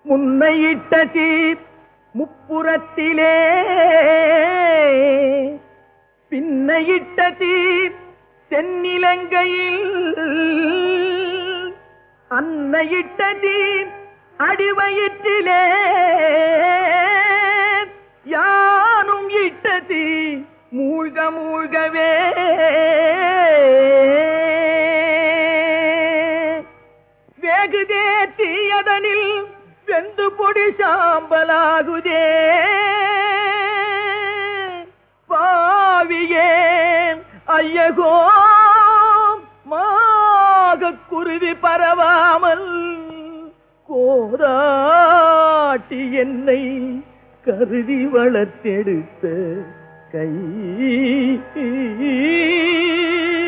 முன்னையிட்ட தீர் முப்புறத்திலே பின்னையிட்ட தீர் தென்னிலங்கையில் அன்னையிட்ட தீர் அடிவயிற்றிலே யானும் இட்ட தீர் மூழ்க மூழ்கவே வேகுதே தீயதனில் வெந்து பொடி சாம்பலாகுதே பாவியே ஐயகோ குருவி பரவாமல் கோராட்டி என்னை கருதி வளர்த்தெடுத்த கை